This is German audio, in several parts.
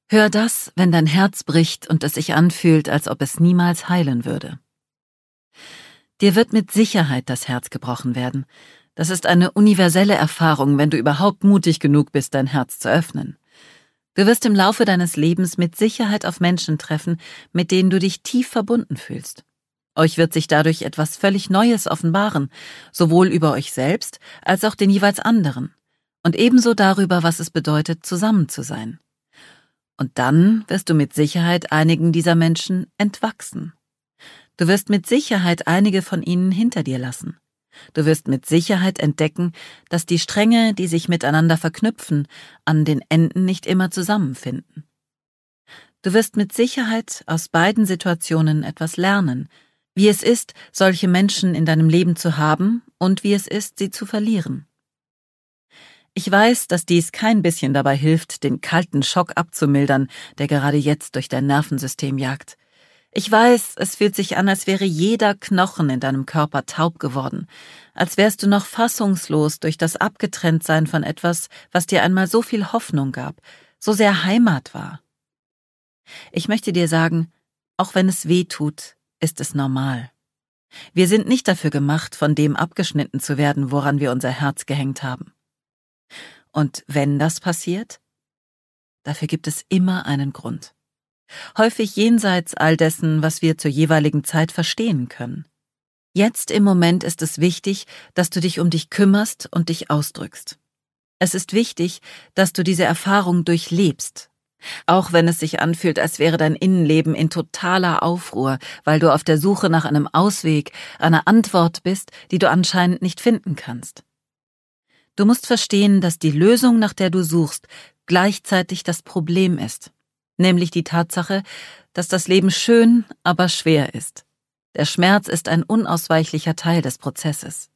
Hör das, wenn dein Herz bricht und es sich anfühlt, als ob es niemals heilen würde. Dir wird mit Sicherheit das Herz gebrochen werden. Das ist eine universelle Erfahrung, wenn du überhaupt mutig genug bist, dein Herz zu öffnen. Du wirst im Laufe deines Lebens mit Sicherheit auf Menschen treffen, mit denen du dich tief verbunden fühlst. Euch wird sich dadurch etwas völlig Neues offenbaren, sowohl über euch selbst als auch den jeweils anderen und ebenso darüber, was es bedeutet, zusammen zu sein. Und dann wirst du mit Sicherheit einigen dieser Menschen entwachsen. Du wirst mit Sicherheit einige von ihnen hinter dir lassen. Du wirst mit Sicherheit entdecken, dass die Stränge, die sich miteinander verknüpfen, an den Enden nicht immer zusammenfinden. Du wirst mit Sicherheit aus beiden Situationen etwas lernen, wie es ist, solche Menschen in deinem Leben zu haben und wie es ist, sie zu verlieren. Ich weiß, dass dies kein bisschen dabei hilft, den kalten Schock abzumildern, der gerade jetzt durch dein Nervensystem jagt. Ich weiß, es fühlt sich an, als wäre jeder Knochen in deinem Körper taub geworden, als wärst du noch fassungslos durch das Abgetrenntsein von etwas, was dir einmal so viel Hoffnung gab, so sehr Heimat war. Ich möchte dir sagen, auch wenn es weh tut, ist es normal. Wir sind nicht dafür gemacht, von dem abgeschnitten zu werden, woran wir unser Herz gehängt haben. Und wenn das passiert, dafür gibt es immer einen Grund. Häufig jenseits all dessen, was wir zur jeweiligen Zeit verstehen können. Jetzt im Moment ist es wichtig, dass du dich um dich kümmerst und dich ausdrückst. Es ist wichtig, dass du diese Erfahrung durchlebst, auch wenn es sich anfühlt, als wäre dein Innenleben in totaler Aufruhr, weil du auf der Suche nach einem Ausweg, einer Antwort bist, die du anscheinend nicht finden kannst. Du musst verstehen, dass die Lösung, nach der du suchst, gleichzeitig das Problem ist. Nämlich die Tatsache, dass das Leben schön, aber schwer ist. Der Schmerz ist ein unausweichlicher Teil des Prozesses.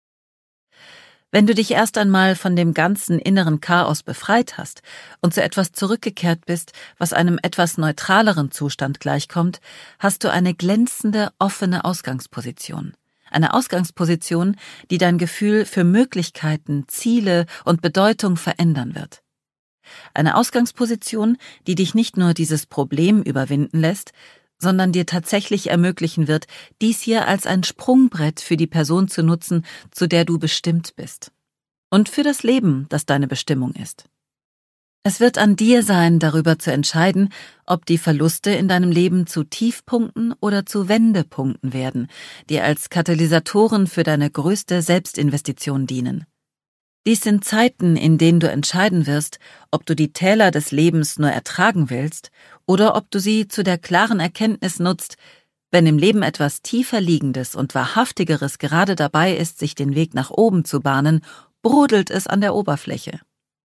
Wenn du dich erst einmal von dem ganzen inneren Chaos befreit hast und zu etwas zurückgekehrt bist, was einem etwas neutraleren Zustand gleichkommt, hast du eine glänzende, offene Ausgangsposition. Eine Ausgangsposition, die dein Gefühl für Möglichkeiten, Ziele und Bedeutung verändern wird. Eine Ausgangsposition, die dich nicht nur dieses Problem überwinden lässt, sondern dir tatsächlich ermöglichen wird, dies hier als ein Sprungbrett für die Person zu nutzen, zu der du bestimmt bist. Und für das Leben, das deine Bestimmung ist. Es wird an dir sein, darüber zu entscheiden, ob die Verluste in deinem Leben zu Tiefpunkten oder zu Wendepunkten werden, die als Katalysatoren für deine größte Selbstinvestition dienen. Dies sind Zeiten, in denen du entscheiden wirst, ob du die Täler des Lebens nur ertragen willst oder ob du sie zu der klaren Erkenntnis nutzt, wenn im Leben etwas tiefer Liegendes und Wahrhaftigeres gerade dabei ist, sich den Weg nach oben zu bahnen, brodelt es an der Oberfläche.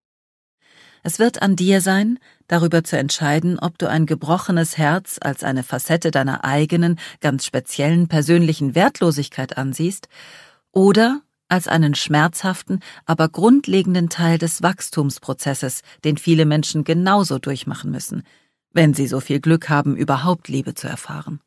Es wird an dir sein, darüber zu entscheiden, ob du ein gebrochenes Herz als eine Facette deiner eigenen, ganz speziellen persönlichen Wertlosigkeit ansiehst oder als einen schmerzhaften, aber grundlegenden Teil des Wachstumsprozesses, den viele Menschen genauso durchmachen müssen, wenn sie so viel Glück haben, überhaupt Liebe zu erfahren.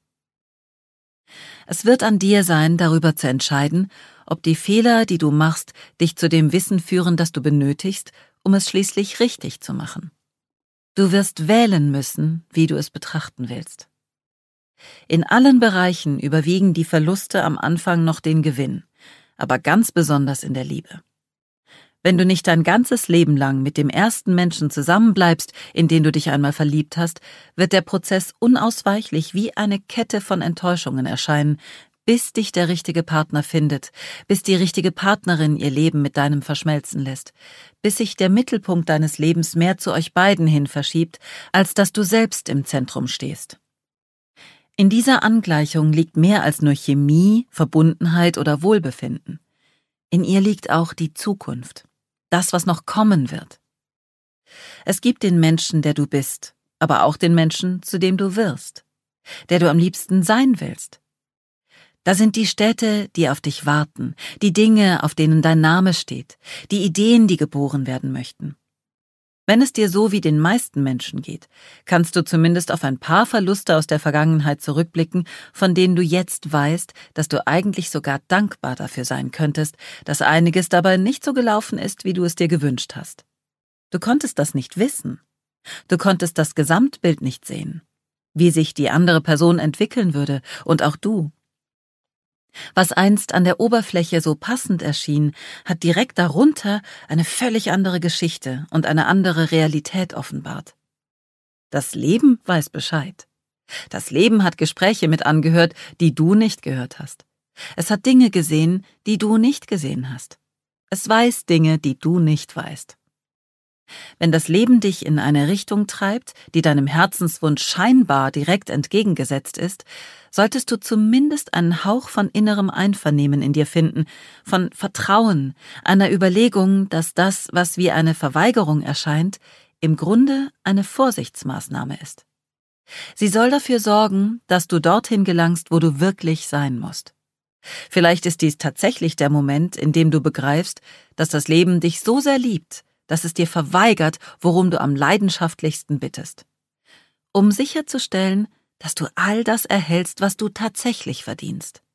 Es wird an dir sein, darüber zu entscheiden, ob die Fehler, die du machst, dich zu dem Wissen führen, das du benötigst, um es schließlich richtig zu machen. Du wirst wählen müssen, wie du es betrachten willst. In allen Bereichen überwiegen die Verluste am Anfang noch den Gewinn, aber ganz besonders in der Liebe. Wenn du nicht dein ganzes Leben lang mit dem ersten Menschen zusammenbleibst, in den du dich einmal verliebt hast, wird der Prozess unausweichlich wie eine Kette von Enttäuschungen erscheinen, bis dich der richtige Partner findet, bis die richtige Partnerin ihr Leben mit deinem verschmelzen lässt, bis sich der Mittelpunkt deines Lebens mehr zu euch beiden hin verschiebt, als dass du selbst im Zentrum stehst. In dieser Angleichung liegt mehr als nur Chemie, Verbundenheit oder Wohlbefinden. In ihr liegt auch die Zukunft, das, was noch kommen wird. Es gibt den Menschen, der du bist, aber auch den Menschen, zu dem du wirst, der du am liebsten sein willst. Da sind die Städte, die auf dich warten, die Dinge, auf denen dein Name steht, die Ideen, die geboren werden möchten. Wenn es dir so wie den meisten Menschen geht, kannst du zumindest auf ein paar Verluste aus der Vergangenheit zurückblicken, von denen du jetzt weißt, dass du eigentlich sogar dankbar dafür sein könntest, dass einiges dabei nicht so gelaufen ist, wie du es dir gewünscht hast. Du konntest das nicht wissen. Du konntest das Gesamtbild nicht sehen, wie sich die andere Person entwickeln würde und auch du. Was einst an der Oberfläche so passend erschien, hat direkt darunter eine völlig andere Geschichte und eine andere Realität offenbart. Das Leben weiß Bescheid. Das Leben hat Gespräche mit angehört, die du nicht gehört hast. Es hat Dinge gesehen, die du nicht gesehen hast. Es weiß Dinge, die du nicht weißt. Wenn das Leben dich in eine Richtung treibt, die deinem Herzenswunsch scheinbar direkt entgegengesetzt ist, solltest du zumindest einen Hauch von innerem Einvernehmen in dir finden, von Vertrauen, einer Überlegung, dass das, was wie eine Verweigerung erscheint, im Grunde eine Vorsichtsmaßnahme ist. Sie soll dafür sorgen, dass du dorthin gelangst, wo du wirklich sein musst. Vielleicht ist dies tatsächlich der Moment, in dem du begreifst, dass das Leben dich so sehr liebt, dass es dir verweigert, worum du am leidenschaftlichsten bittest. Um sicherzustellen, dass du all das erhältst, was du tatsächlich verdienst.